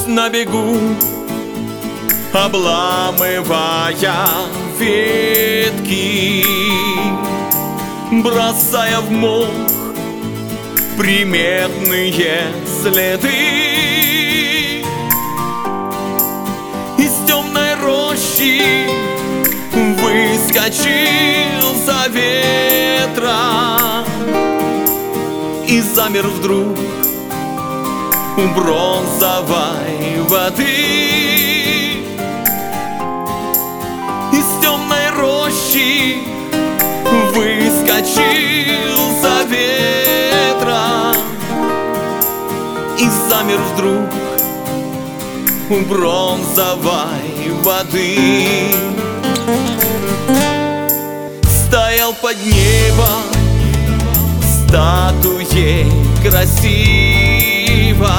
на бегу, обламывая ветки, бросая в мох приметные следы. Из темной рощи выскочил за ветра и замер вдруг у бронзовой воды. Из темной рощи выскочил за ветра и замер вдруг у бронзовой воды. Стоял под небом статуей красивой,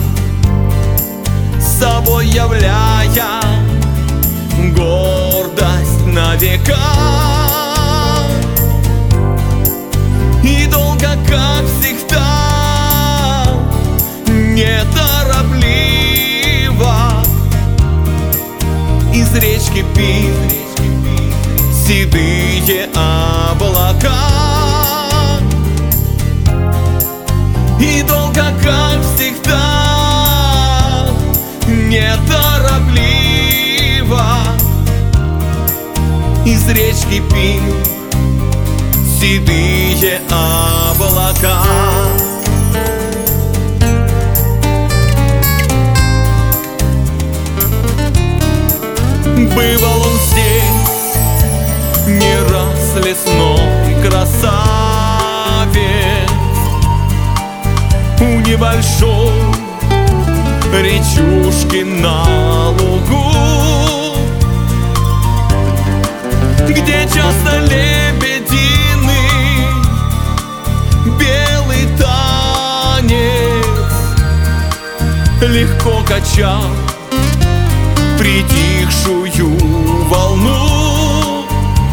собой являя гордость на века. И долго, как всегда, неторопливо из речки пил седые облака. И долго, как всегда, неторопливо из речки пил седые облака. Бывал он здесь не раз лесной красавец, у небольшой речушки на лугу, где часто лебединый белый танец легко качал притихшую волну,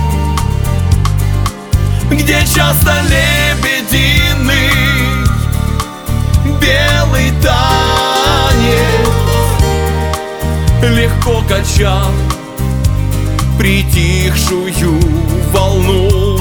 где часто лебединый белый танец легко качал притихшую волну.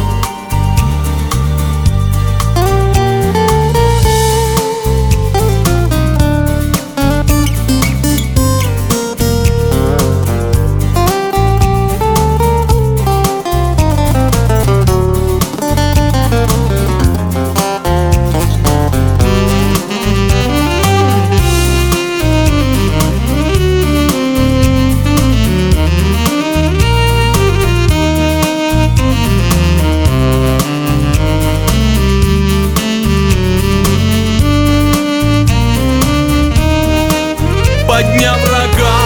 Подняв рога,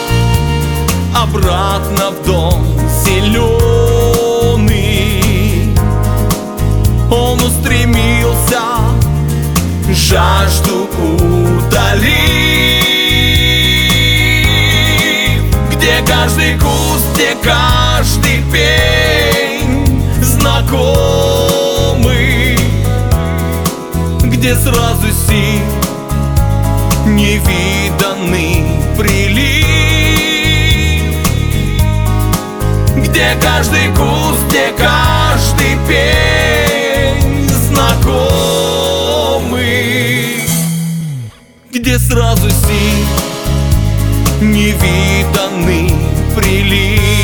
обратно в дом зеленый, он устремился, жажду утолив, где каждый куст, где каждый пень знакомый, где сразу сил невиданный прилив, где каждый куст, где каждый пень знакомый, где сразу сил невиданный прилив.